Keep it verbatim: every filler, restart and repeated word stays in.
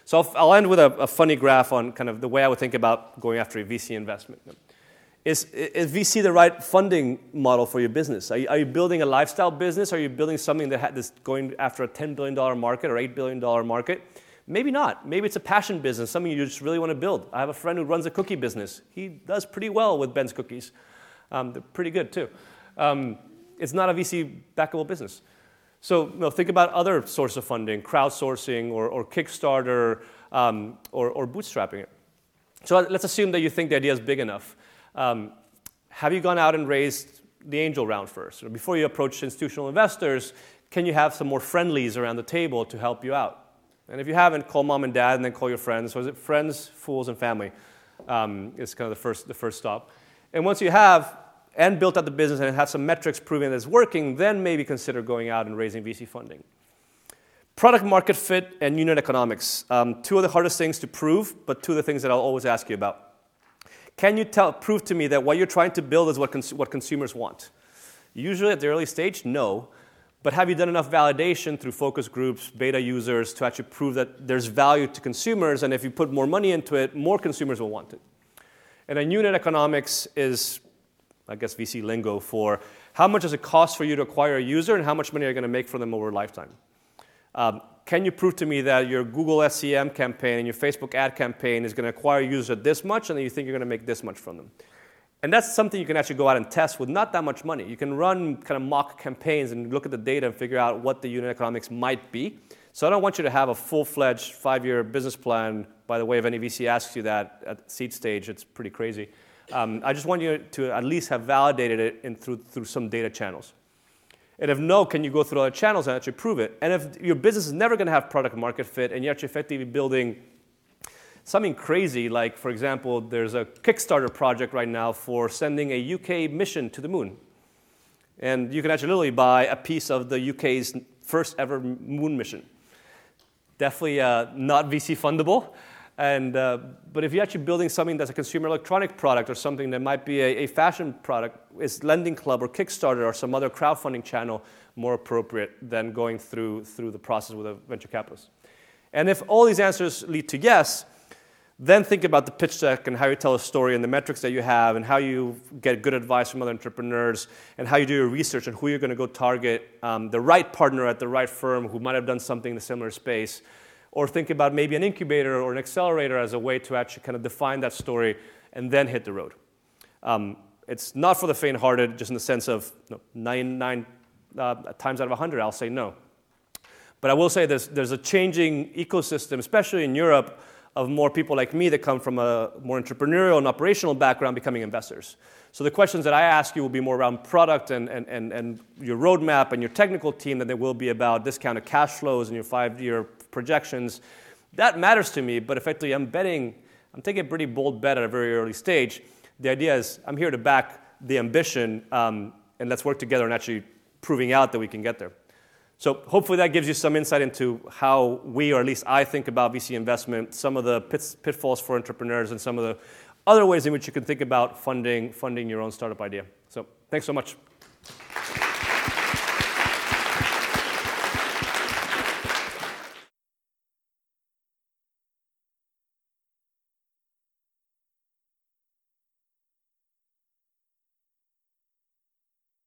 So I'll, I'll end with a, a funny graph on kind of the way I would think about going after a V C investment. Is, is V C the right funding model for your business? Are you, are you building a lifestyle business? Or are you building something that is going after a ten billion dollars market or eight billion dollars market? Maybe not. Maybe it's a passion business, something you just really want to build. I have a friend who runs a cookie business. He does pretty well with Ben's cookies. Um, they're pretty good, too. Um, it's not a V C-backable business. So you know, think about other sources of funding, crowdsourcing or, or Kickstarter um, or, or bootstrapping it. So let's assume that you think the idea is big enough. Um, have you gone out and raised the angel round first? Or before you approach institutional investors, can you have some more friendlies around the table to help you out? And if you haven't, call mom and dad and then call your friends. So is it friends, fools, and family um, is kind of the first, the first stop. And once you have and built out the business and have some metrics proving that it's working, then maybe consider going out and raising V C funding. Product market fit and unit economics. Um, two of the hardest things to prove, but two of the things that I'll always ask you about. Can you tell, prove to me that what you're trying to build is what, cons- what consumers want? Usually at the early stage, no. But have you done enough validation through focus groups, beta users, to actually prove that there's value to consumers, and if you put more money into it, more consumers will want it? And then unit economics is, I guess, V C lingo for how much does it cost for you to acquire a user and how much money are you going to make from them over a lifetime? Um, can you prove to me that your Google S E M campaign and your Facebook ad campaign is going to acquire users at this much and then you think you're going to make this much from them? And that's something you can actually go out and test with not that much money. You can run kind of mock campaigns and look at the data and figure out what the unit economics might be. So I don't want you to have a full-fledged five-year business plan. By the way, if any V C asks you that at seed stage, it's pretty crazy. Um, I just want you to at least have validated it in through, through some data channels. And if no, can you go through other channels and actually prove it? And if your business is never going to have product market fit and you're actually effectively building something crazy, like, for example, there's a Kickstarter project right now for sending a U K mission to the moon. And you can actually literally buy a piece of the U K's first ever moon mission. Definitely uh, not V C fundable. And, uh, but if you're actually building something that's a consumer electronic product or something that might be a, a fashion product, is Lending Club or Kickstarter or some other crowdfunding channel more appropriate than going through, through the process with a venture capitalist? And if all these answers lead to yes, then think about the pitch deck and how you tell a story and the metrics that you have and how you get good advice from other entrepreneurs and how you do your research and who you're going to go target, um, the right partner at the right firm who might have done something in a similar space. Or think about maybe an incubator or an accelerator as a way to actually kind of define that story and then hit the road. Um, it's not for the faint-hearted, just in the sense of you know, nine, nine uh, times out of one hundred, I'll say no. But I will say there's, there's a changing ecosystem, especially in Europe, of more people like me that come from a more entrepreneurial and operational background becoming investors. So the questions that I ask you will be more around product and, and, and, and your roadmap and your technical team than they will be about discounted cash flows and your five-year projections. That matters to me, but effectively I'm betting, I'm taking a pretty bold bet at a very early stage. The idea is I'm here to back the ambition, um, and let's work together on actually proving out that we can get there. So hopefully that gives you some insight into how we, or at least I, think about V C investment, some of the pits, pitfalls for entrepreneurs, and some of the other ways in which you can think about funding, funding your own startup idea. So thanks so much.